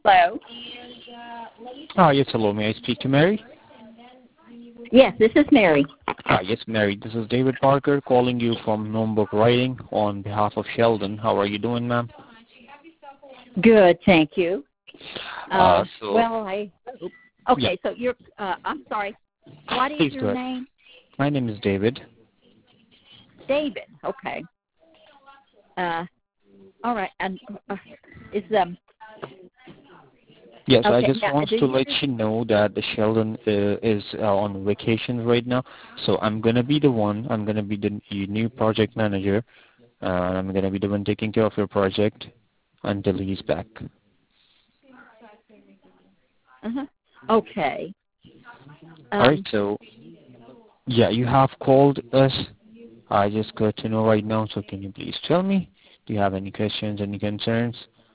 Hello. Yes, hello. May I speak to Mary? Yes, this is Mary. Yes, Mary. This is David Parker calling you from Nomebook Writing on behalf of Sheldon. How are you doing, ma'am? Good, thank you. Uh, so, Well, yeah, so you're, I'm sorry. What is please go your ahead. name? My name is David. David. Okay. All right. And is Yes, I okay? just Now, want do to you? let you know that the Sheldon is on vacation right now. So I'm gonna be the one. I'm gonna be the new project manager. I'm gonna be the one taking care of your project until he's back. Uh-huh. Okay. All right. So yeah, you have called us. I just got to know right now. So can you please tell me? Do you have any questions, any concerns?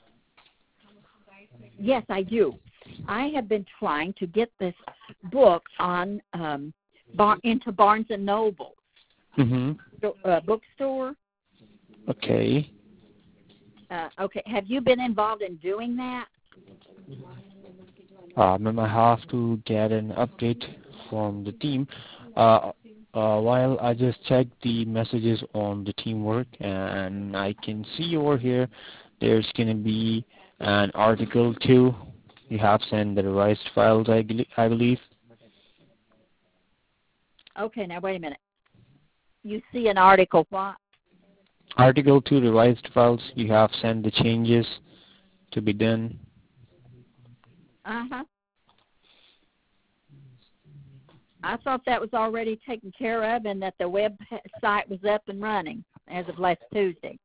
Yes, I do. I have been trying to get this book on into Barnes and Noble bookstore. Okay. Okay. Have you been involved in doing that? Ma'am, I have to get an update from the team. While I just checked the messages on the teamwork, and I can see over here, there's going to be an article too. You have sent the revised files, I believe. Okay. Now wait a minute. You see an article. What? Article 2 revised files. You have sent the changes to be done. Uh-huh. I thought that was already taken care of and that the website was up and running as of last Tuesday.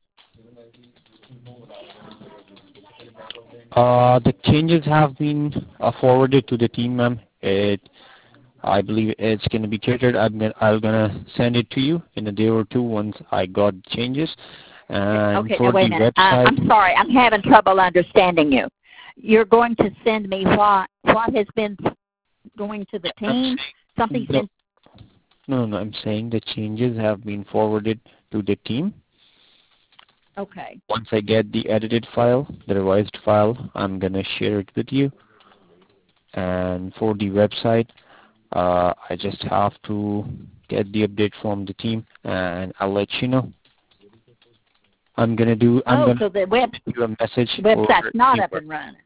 The changes have been forwarded to the team, ma'am. I believe it's going to be catered. I'm gonna send it to you in a day or two once I got changes. And Okay, for now wait a the minute. website, I'm sorry. I'm having trouble understanding you. You're going to send me what has been going to the team? Something's been... No. I'm saying the changes have been forwarded to the team. Okay. Once I get the edited file, the revised file, I'm gonna share it with you. And for the website, I just have to get the update from the team, and I'll let you know. I'm gonna so the send you a message. website's not up and running.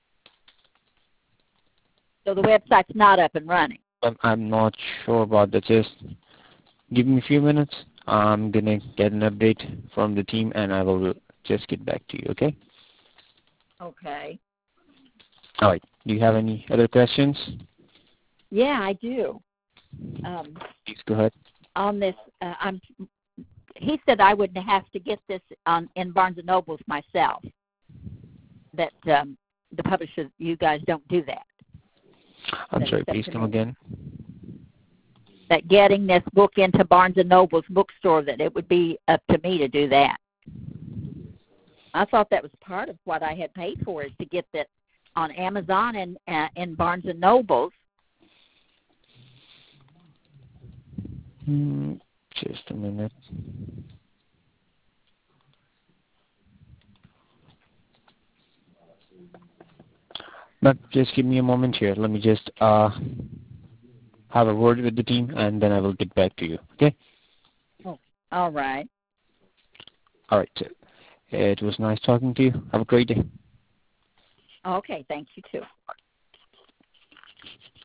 So the website's not up and running. I'm not sure about that. Just give me a few minutes. I'm gonna get an update from the team, and I will just get back to you. Okay? Okay. All right. Do you have any other questions? Yeah, I do. Please go ahead. On this, he said I would have to get this in Barnes and Nobles myself. That the publisher, you guys don't do that. I'm sorry. Please come again. That getting this book into Barnes and Noble's bookstore, that it would be up to me to do that. I thought that was part of what I had paid for, is to get that on Amazon and in Barnes and Nobles. Just a minute. But just give me a moment here. Let me just have a word with the team, and then I will get back to you. Okay? Oh, all right. All right. So it was nice talking to you. Have a great day. Okay. Thank you too.